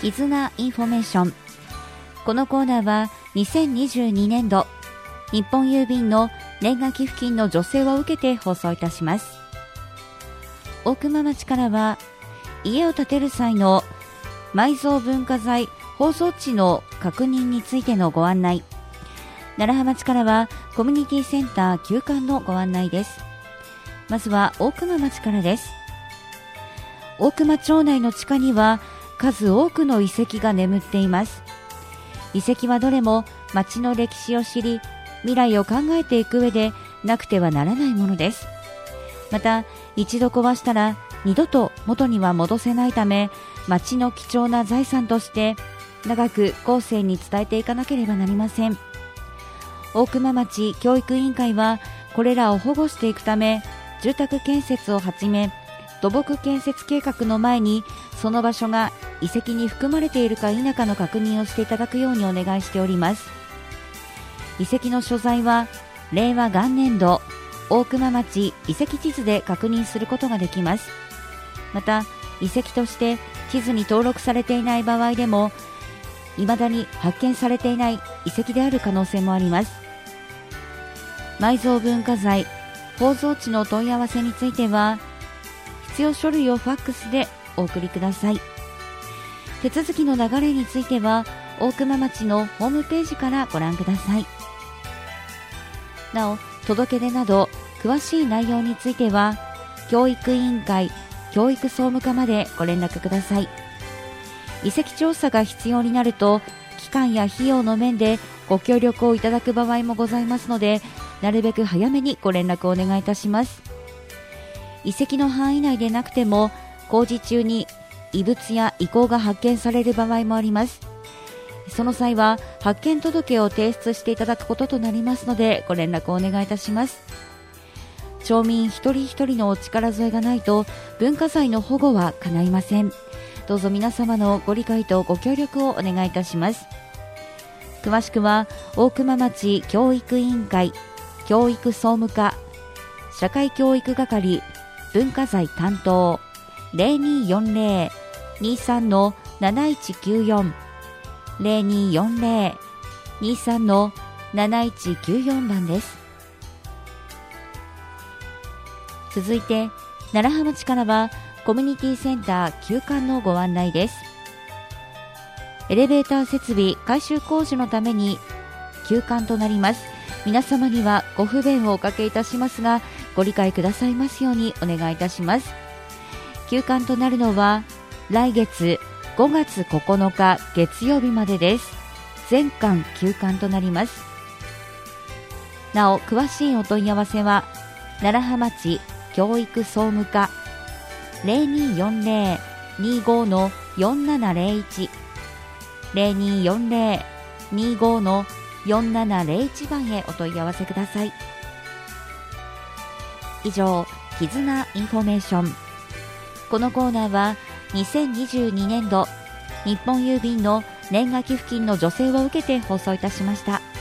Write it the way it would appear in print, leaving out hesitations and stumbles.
絆インフォメーション。このコーナーは2022年度日本郵便の年賀寄付金の助成を受けて放送いたします。大熊町からは家を建てる際の埋蔵文化財包蔵地の確認についてのご案内、楢葉町からはコミュニティセンター休館のご案内です。まずは大熊町からです。大熊町内の地下には数多くの遺跡が眠っています。遺跡はどれも町の歴史を知り、未来を考えていく上でなくてはならないものです。また一度壊したら二度と元には戻せないため、町の貴重な財産として長く後世に伝えていかなければなりません。大熊町教育委員会はこれらを保護していくため、住宅建設をはじめ土木建設計画の前にその場所が遺跡に含まれているか否かの確認をしていただくようにお願いしております。遺跡の所在は令和元年度大熊町遺跡地図で確認することができます。また遺跡として地図に登録されていない場合でも未だに発見されていない遺跡である可能性もあります。埋蔵文化財包蔵地の問い合わせについては必要書類をファックスでお送りください。手続きの流れについては大熊町のホームページからご覧ください。なお届け出など詳しい内容については教育委員会教育総務課までご連絡ください。遺跡調査が必要になると期間や費用の面でご協力をいただく場合もございますので、なるべく早めにご連絡をお願いいたします。遺跡の範囲内でなくても工事中に遺物や遺構が発見される場合もあります。その際は発見届を提出していただくこととなりますので、ご連絡をお願いいたします。町民一人一人のお力添えがないと文化財の保護は叶いません。どうぞ皆様のご理解とご協力をお願いいたします。詳しくは大熊町教育委員会教育総務課社会教育係文化財担当 0240-23-7194 0240-23-7194 番です。続いて楢葉町からはコミュニティセンター休館のご案内です。エレベーター設備改修工事のために休館となります。皆様にはご不便をおかけいたしますが、ご理解くださいますようにお願いいたします。休館となるのは来月5月9日月曜日までです。全館休館となります。なお詳しいお問い合わせは楢葉町教育総務課 0240-25-4701 0240-25-4701 番へお問い合わせください。以上、絆インフォメーション。このコーナーは2022年度日本郵便の年賀寄付金の助成を受けて放送いたしました。